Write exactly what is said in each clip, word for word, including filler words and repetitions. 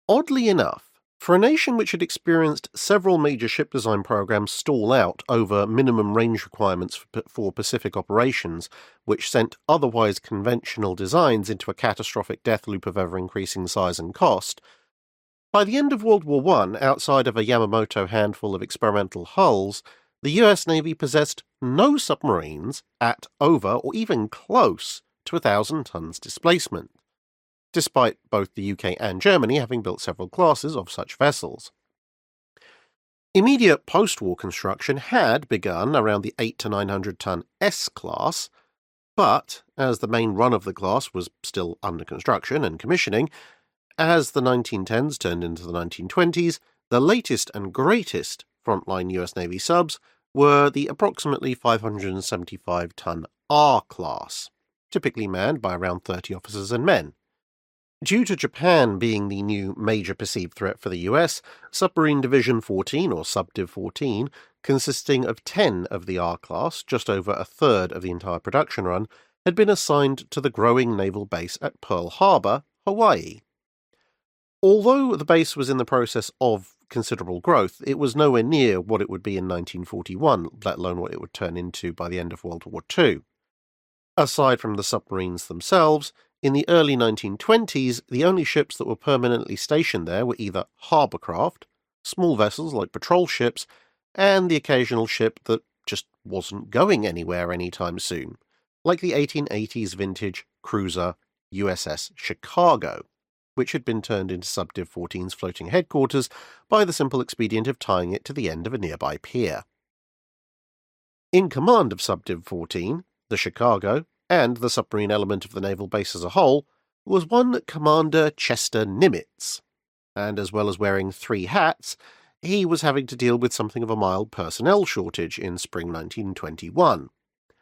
Oddly enough, for a nation which had experienced several major ship design programs stall out over minimum range requirements for, for Pacific operations, which sent otherwise conventional designs into a catastrophic death loop of ever-increasing size and cost, by the end of World War One, outside of a Yamamoto handful of experimental hulls, the U S Navy possessed no submarines at over or even close to a thousand tons displacement, despite both the U K and Germany having built several classes of such vessels. Immediate post-war construction had begun around the eight to nine hundred ton S-class, but as the main run of the class was still under construction and commissioning, as the nineteen tens turned into the nineteen twenties, the latest and greatest frontline U S Navy subs were the approximately five hundred seventy-five ton R-class, typically manned by around thirty officers and men. Due to Japan being the new major perceived threat for the U S, Submarine Division fourteen, or Subdiv fourteen, consisting of ten of the R-class, just over a third of the entire production run, had been assigned to the growing naval base at Pearl Harbor, Hawaii. Although the base was in the process of considerable growth, it was nowhere near what it would be in nineteen forty-one, let alone what it would turn into by the end of World War Two. Aside from the submarines themselves, in the early nineteen twenties, the only ships that were permanently stationed there were either harbourcraft, small vessels like patrol ships, and the occasional ship that just wasn't going anywhere anytime soon, like the eighteen eighties vintage cruiser U S S Chicago, which had been turned into Subdiv fourteen's floating headquarters by the simple expedient of tying it to the end of a nearby pier. In command of Subdiv fourteen, the Chicago, and the submarine element of the naval base as a whole, was one Commander Chester Nimitz, and as well as wearing three hats, he was having to deal with something of a mild personnel shortage in spring nineteen twenty-one.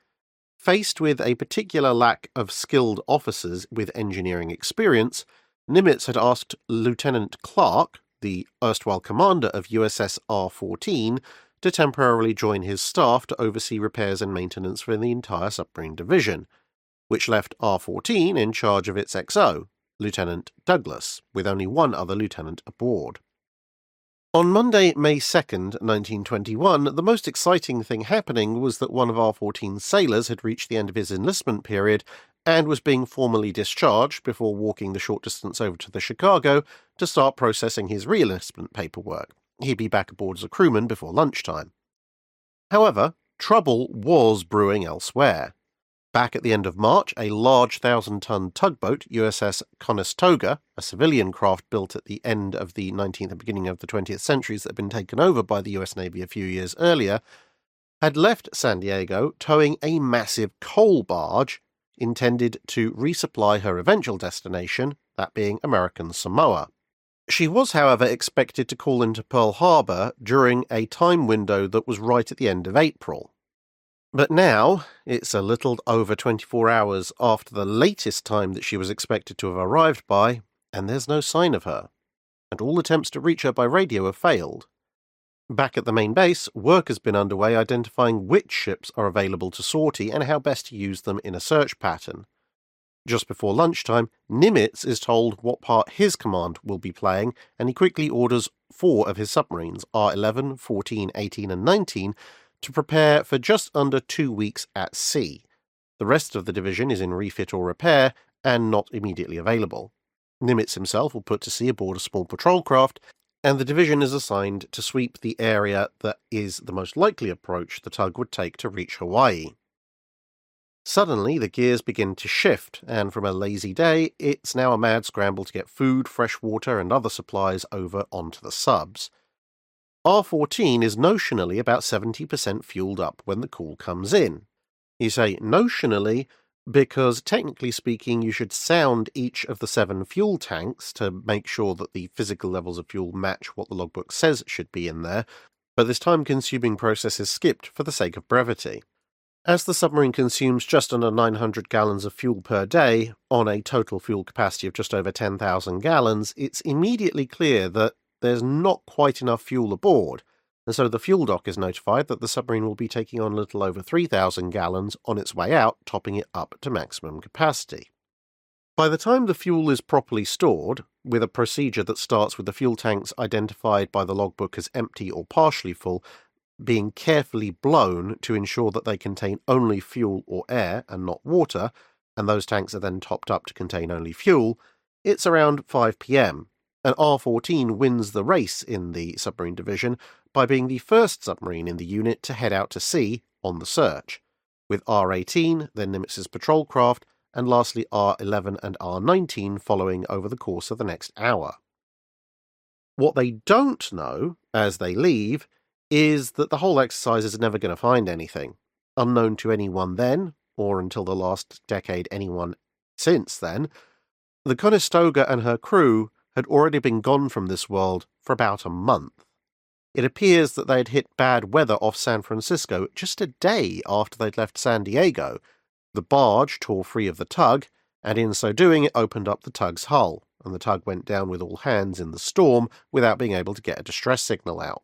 Faced with a particular lack of skilled officers with engineering experience, Nimitz had asked Lieutenant Clark, the erstwhile commander of U S S R fourteen, to temporarily join his staff to oversee repairs and maintenance for the entire submarine division, which left R fourteen in charge of its X O, Lieutenant Douglas, with only one other lieutenant aboard. On Monday, May second, nineteen twenty-one, the most exciting thing happening was that one of R fourteen's sailors had reached the end of his enlistment period and was being formally discharged before walking the short distance over to the Chicago to start processing his re-enlistment paperwork. He'd be back aboard as a crewman before lunchtime. However, trouble was brewing elsewhere. Back at the end of March, a large thousand-ton tugboat, U S S Conestoga, a civilian craft built at the end of the nineteenth and beginning of the twentieth centuries that had been taken over by the U S Navy a few years earlier, had left San Diego towing a massive coal barge intended to resupply her eventual destination, that being American Samoa. She was, however, expected to call into Pearl Harbor during a time window that was right at the end of April. But now, it's a little over twenty-four hours after the latest time that she was expected to have arrived by, and there's no sign of her, and all attempts to reach her by radio have failed. Back at the main base, work has been underway identifying which ships are available to sortie and how best to use them in a search pattern. Just before lunchtime, Nimitz is told what part his command will be playing, and he quickly orders four of his submarines, R eleven, fourteen, eighteen and nineteen, to prepare for just under two weeks at sea. The rest of the division is in refit or repair, and not immediately available. Nimitz himself will put to sea aboard a small patrol craft, and the division is assigned to sweep the area that is the most likely approach the tug would take to reach Hawaii. Suddenly, the gears begin to shift, and from a lazy day, it's now a mad scramble to get food, fresh water, and other supplies over onto the subs. R fourteen is notionally about seventy percent fueled up when the call comes in. You say notionally because, technically speaking, you should sound each of the seven fuel tanks to make sure that the physical levels of fuel match what the logbook says should be in there, but this time-consuming process is skipped for the sake of brevity. As the submarine consumes just under nine hundred gallons of fuel per day, on a total fuel capacity of just over ten thousand gallons, it's immediately clear that there's not quite enough fuel aboard, and so the fuel dock is notified that the submarine will be taking on a little over three thousand gallons on its way out, topping it up to maximum capacity. By the time the fuel is properly stored, with a procedure that starts with the fuel tanks identified by the logbook as empty or partially full being carefully blown to ensure that they contain only fuel or air and not water, and those tanks are then topped up to contain only fuel, it's around five p.m, and R fourteen wins the race in the submarine division by being the first submarine in the unit to head out to sea on the search, with R eighteen, then Nimitz's patrol craft, and lastly R eleven and R nineteen following over the course of the next hour. What they don't know, as they leave, is that the whole exercise is never going to find anything. Unknown to anyone then, or until the last decade anyone since then, the Conestoga and her crew had already been gone from this world for about a month. It appears that they had hit bad weather off San Francisco just a day after they'd left San Diego. The barge tore free of the tug, and in so doing it opened up the tug's hull, and the tug went down with all hands in the storm without being able to get a distress signal out.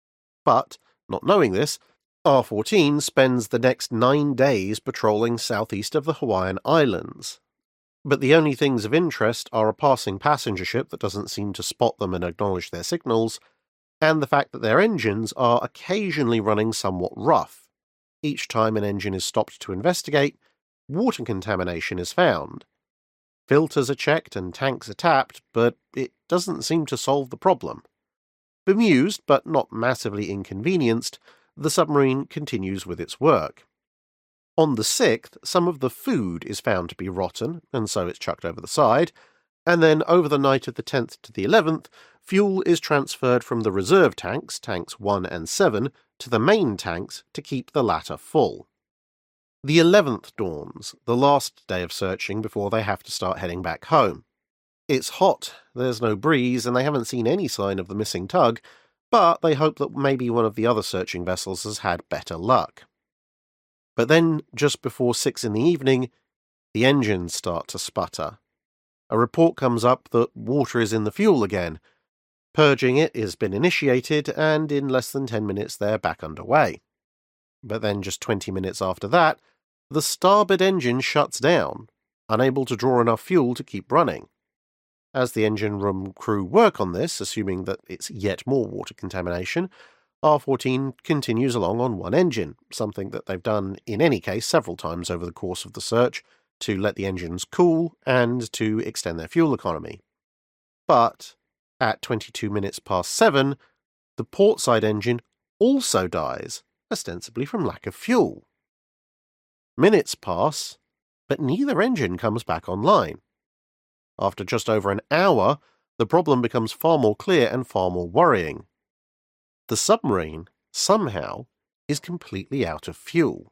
But, not knowing this, R fourteen spends the next nine days patrolling southeast of the Hawaiian Islands. But the only things of interest are a passing passenger ship that doesn't seem to spot them and acknowledge their signals, and the fact that their engines are occasionally running somewhat rough. Each time an engine is stopped to investigate, water contamination is found. Filters are checked and tanks are tapped, but it doesn't seem to solve the problem. Bemused, but not massively inconvenienced, the submarine continues with its work. On the sixth, some of the food is found to be rotten, and so it's chucked over the side, and then over the night of the tenth to the eleventh, fuel is transferred from the reserve tanks, tanks one and seven, to the main tanks to keep the latter full. The eleventh dawns, the last day of searching before they have to start heading back home. It's hot, there's no breeze, and they haven't seen any sign of the missing tug, but they hope that maybe one of the other searching vessels has had better luck. But then, just before six in the evening, the engines start to sputter. A report comes up that water is in the fuel again. Purging it has been initiated, and in less than ten minutes they're back underway. But then just twenty minutes after that, the starboard engine shuts down, unable to draw enough fuel to keep running. As the engine room crew work on this, assuming that it's yet more water contamination, R fourteen continues along on one engine, something that they've done in any case several times over the course of the search, to let the engines cool and to extend their fuel economy. But at twenty-two minutes past seven, the portside engine also dies, ostensibly from lack of fuel. Minutes pass, but neither engine comes back online. After just over an hour, the problem becomes far more clear and far more worrying. The submarine, somehow, is completely out of fuel.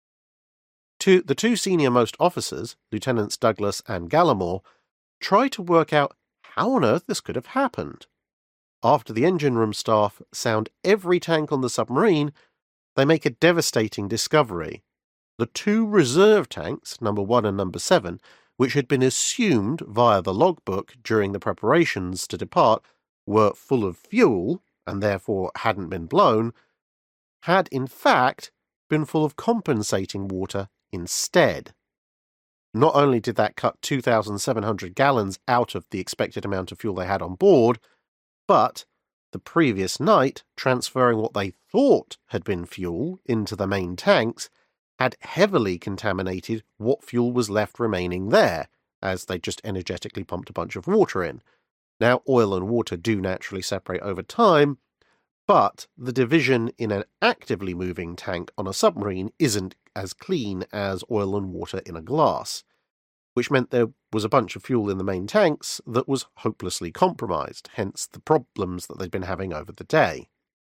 Two, the two senior-most officers, Lieutenants Douglas and Gallimore, try to work out how on earth this could have happened. After the engine room staff sound every tank on the submarine, they make a devastating discovery. The two reserve tanks, number one and number seven, which had been assumed via the logbook during the preparations to depart, were full of fuel, and therefore hadn't been blown, had in fact been full of compensating water instead. Not only did that cut two thousand seven hundred gallons out of the expected amount of fuel they had on board, but the previous night, transferring what they thought had been fuel into the main tanks, had heavily contaminated what fuel was left remaining there, as they just energetically pumped a bunch of water in. Now, oil and water do naturally separate over time, but the division in an actively moving tank on a submarine isn't as clean as oil and water in a glass, which meant there was a bunch of fuel in the main tanks that was hopelessly compromised, hence the problems that they'd been having over the day.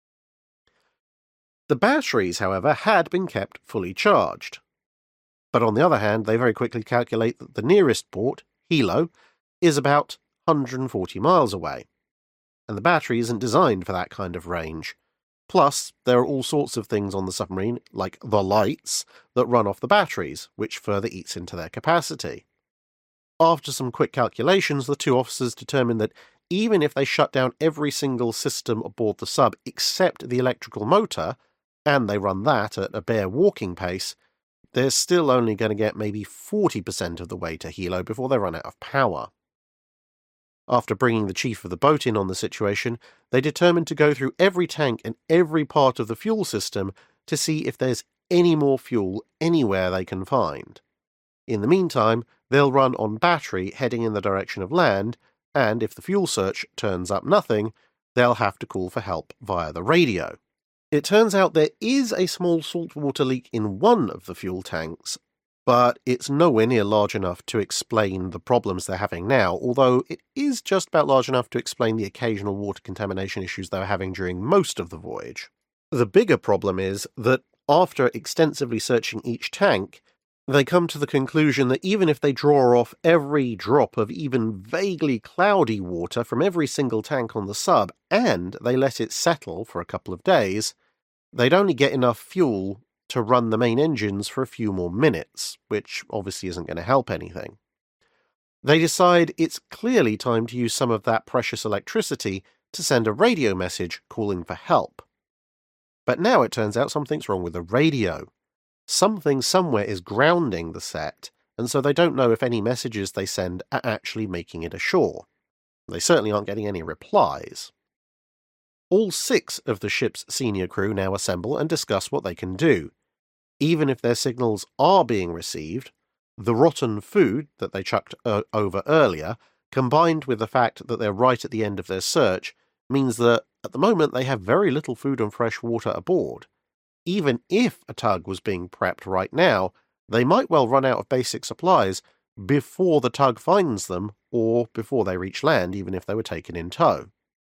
The batteries, however, had been kept fully charged. But on the other hand, they very quickly calculate that the nearest port, Hilo, is about one hundred forty miles away, and the battery isn't designed for that kind of range. Plus, there are all sorts of things on the submarine, like the lights, that run off the batteries, which further eats into their capacity. After some quick calculations, the two officers determined that even if they shut down every single system aboard the sub except the electrical motor, and they run that at a bare walking pace, they're still only going to get maybe forty percent of the way to Hilo before they run out of power. After bringing the chief of the boat in on the situation, they determined to go through every tank and every part of the fuel system to see if there's any more fuel anywhere they can find. In the meantime, they'll run on battery heading in the direction of land, and if the fuel search turns up nothing, they'll have to call for help via the radio. It turns out there is a small saltwater leak in one of the fuel tanks, but it's nowhere near large enough to explain the problems they're having now, although it is just about large enough to explain the occasional water contamination issues they were having during most of the voyage. The bigger problem is that after extensively searching each tank, they come to the conclusion that even if they draw off every drop of even vaguely cloudy water from every single tank on the sub, and they let it settle for a couple of days, they'd only get enough fuel to run the main engines for a few more minutes, which obviously isn't going to help anything. They decide it's clearly time to use some of that precious electricity to send a radio message calling for help. But now it turns out something's wrong with the radio. Something somewhere is grounding the set, and so they don't know if any messages they send are actually making it ashore. They certainly aren't getting any replies. All six of the ship's senior crew now assemble and discuss what they can do. Even if their signals are being received, the rotten food that they chucked uh, over earlier, combined with the fact that they're right at the end of their search, means that at the moment they have very little food and fresh water aboard. Even if a tug was being prepped right now, they might well run out of basic supplies before the tug finds them or before they reach land, even if they were taken in tow.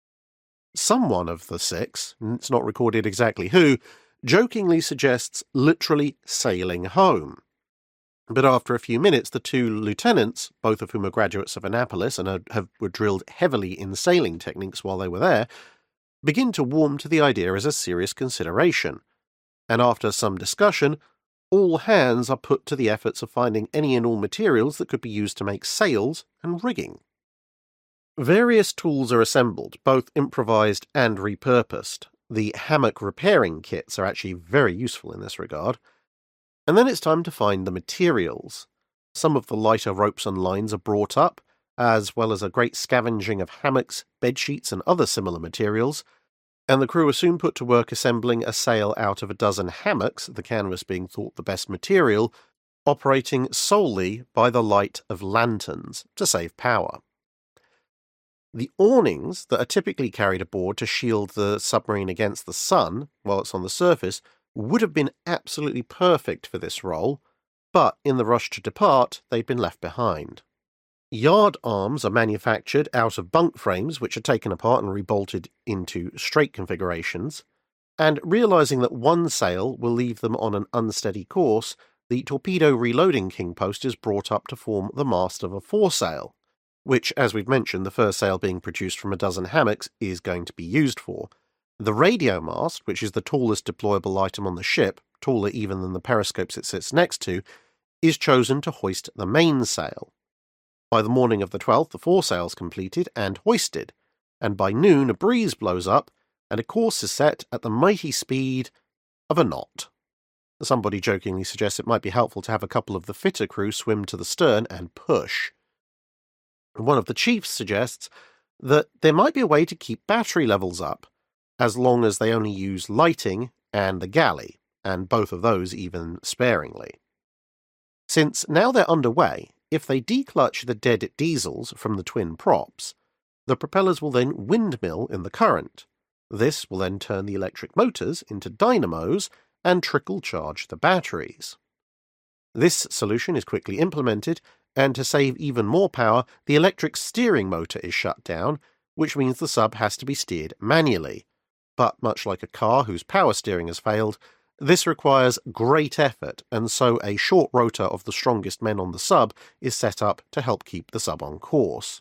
Someone of the six, it's not recorded exactly who, jokingly suggests literally sailing home. But after a few minutes, the two lieutenants, both of whom are graduates of Annapolis and are, have, were drilled heavily in sailing techniques while they were there, begin to warm to the idea as a serious consideration. And after some discussion, all hands are put to the efforts of finding any and all materials that could be used to make sails and rigging. Various tools are assembled, both improvised and repurposed. The hammock repairing kits are actually very useful in this regard. And then it's time to find the materials. Some of the lighter ropes and lines are brought up, as well as a great scavenging of hammocks, bedsheets, and other similar materials, and the crew are soon put to work assembling a sail out of a dozen hammocks, the canvas being thought the best material, operating solely by the light of lanterns to save power. The awnings that are typically carried aboard to shield the submarine against the sun while it's on the surface would have been absolutely perfect for this role, but in the rush to depart, they'd been left behind. Yard arms are manufactured out of bunk frames, which are taken apart and rebolted into straight configurations, and realizing that one sail will leave them on an unsteady course, the torpedo reloading king post is brought up to form the mast of a foresail, which, as we've mentioned, the first sail being produced from a dozen hammocks is going to be used for. The radio mast, which is the tallest deployable item on the ship, taller even than the periscopes it sits next to, is chosen to hoist the mainsail. By the morning of the twelfth, the foresail's completed and hoisted, and by noon a breeze blows up, and a course is set at the mighty speed of a knot. Somebody jokingly suggests it might be helpful to have a couple of the fitter crew swim to the stern and push. One of the chiefs suggests that there might be a way to keep battery levels up, as long as they only use lighting and the galley, and both of those even sparingly. Since now they're underway, if they declutch the dead diesels from the twin props, the propellers will then windmill in the current. This will then turn the electric motors into dynamos and trickle charge the batteries. This solution is quickly implemented, and to save even more power, the electric steering motor is shut down, which means the sub has to be steered manually. But much like a car whose power steering has failed, this requires great effort, and so a short rotor of the strongest men on the sub is set up to help keep the sub on course.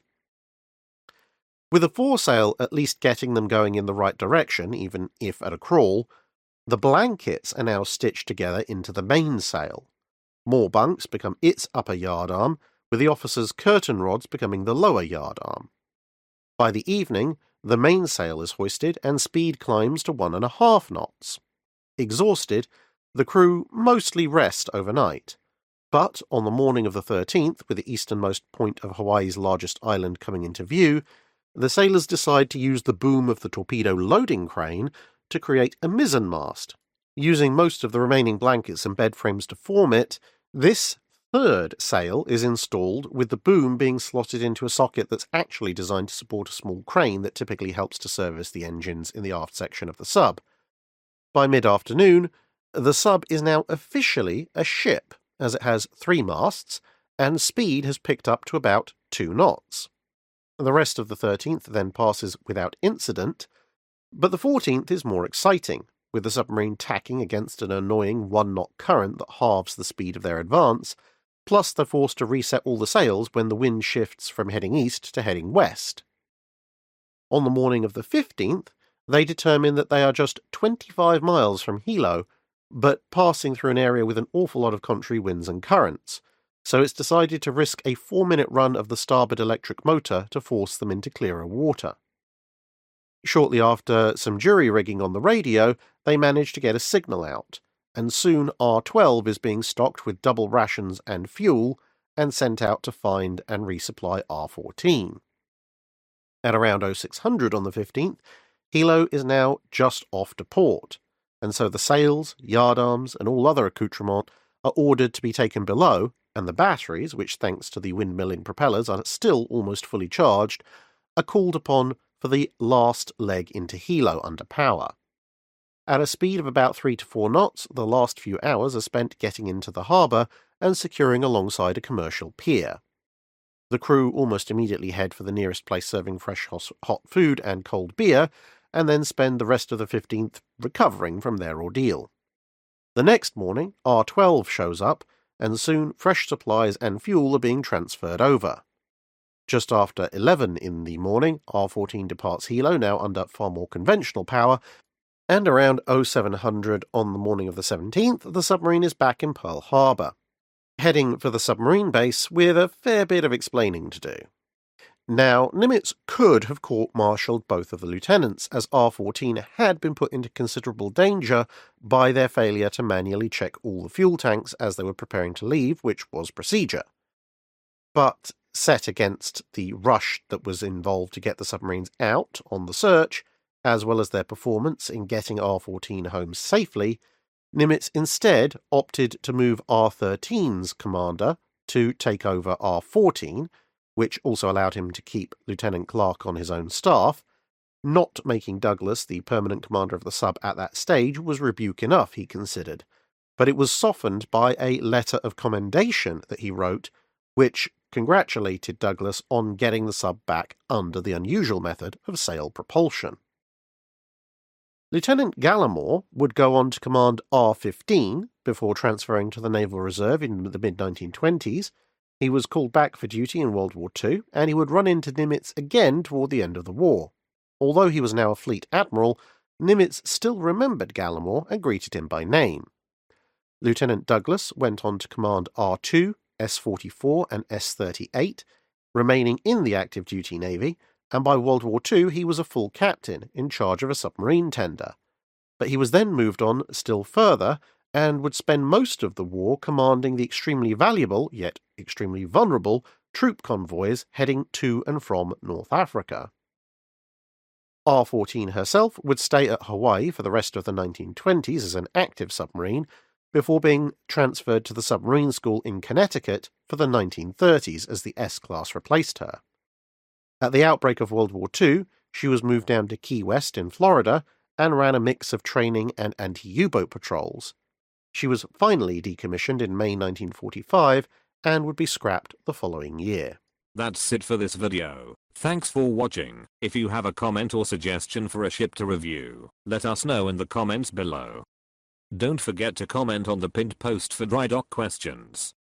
With a foresail at least getting them going in the right direction, even if at a crawl, the blankets are now stitched together into the mainsail. More bunks become its upper yardarm, with the officers' curtain rods becoming the lower yardarm. By the evening, the mainsail is hoisted and speed climbs to one and a half knots. Exhausted, the crew mostly rest overnight. But on the morning of the thirteenth, with the easternmost point of Hawaii's largest island coming into view, the sailors decide to use the boom of the torpedo loading crane to create a mizzenmast. Using most of the remaining blankets and bed frames to form it, this third sail is installed, with the boom being slotted into a socket that's actually designed to support a small crane that typically helps to service the engines in the aft section of the sub. By mid-afternoon, the sub is now officially a ship, as it has three masts, and speed has picked up to about two knots. The rest of the thirteenth then passes without incident, but the fourteenth is more exciting, with the submarine tacking against an annoying one-knot current that halves the speed of their advance, plus they're forced to reset all the sails when the wind shifts from heading east to heading west. On the morning of the fifteenth, they determine that they are just twenty-five miles from Hilo, but passing through an area with an awful lot of contrary winds and currents, so it's decided to risk a four-minute run of the starboard electric motor to force them into clearer water. Shortly after some jury-rigging on the radio, they manage to get a signal out, and soon R twelve is being stocked with double rations and fuel, and sent out to find and resupply R fourteen. At around oh six hundred on the fifteenth, Hilo is now just off to port, and so the sails, yardarms, and all other accoutrement are ordered to be taken below, and the batteries, which thanks to the windmilling propellers are still almost fully charged, are called upon for the last leg into Hilo under power. At a speed of about three to four knots, the last few hours are spent getting into the harbour and securing alongside a commercial pier. The crew almost immediately head for the nearest place serving fresh hot food and cold beer, and then spend the rest of the fifteenth recovering from their ordeal. The next morning, R twelve shows up, and soon fresh supplies and fuel are being transferred over. Just after eleven in the morning, R fourteen departs Hilo, now under far more conventional power, and around oh seven hundred on the morning of the seventeenth, the submarine is back in Pearl Harbor, heading for the submarine base with a fair bit of explaining to do. Now, Nimitz could have court-martialed both of the lieutenants, as R fourteen had been put into considerable danger by their failure to manually check all the fuel tanks as they were preparing to leave, which was procedure. But set against the rush that was involved to get the submarines out on the search, as well as their performance in getting R fourteen home safely, Nimitz instead opted to move R thirteen's commander to take over R fourteen, which also allowed him to keep Lieutenant Clark on his own staff. Not making Douglas the permanent commander of the sub at that stage was rebuke enough, he considered, but it was softened by a letter of commendation that he wrote, which congratulated Douglas on getting the sub back under the unusual method of sail propulsion. Lieutenant Gallimore would go on to command R fifteen before transferring to the Naval Reserve in the mid nineteen twenties. He was called back for duty in World War Two, and he would run into Nimitz again toward the end of the war. Although he was now a fleet admiral, Nimitz still remembered Gallimore and greeted him by name. Lieutenant Douglas went on to command R two, S forty-four, and S thirty-eight, remaining in the active duty Navy, and by World War Two he was a full captain in charge of a submarine tender. But he was then moved on still further, and would spend most of the war commanding the extremely valuable, yet extremely vulnerable, troop convoys heading to and from North Africa. R fourteen herself would stay at Hawaii for the rest of the nineteen twenties as an active submarine, before being transferred to the submarine school in Connecticut for the nineteen thirties as the S-class replaced her. At the outbreak of World War Two, she was moved down to Key West in Florida and ran a mix of training and anti-U-boat patrols. She was finally decommissioned in May nineteen forty-five and would be scrapped the following year. That's it for this video. Thanks for watching. If you have a comment or suggestion for a ship to review, let us know in the comments below. Don't forget to comment on the pinned post for dry dock questions.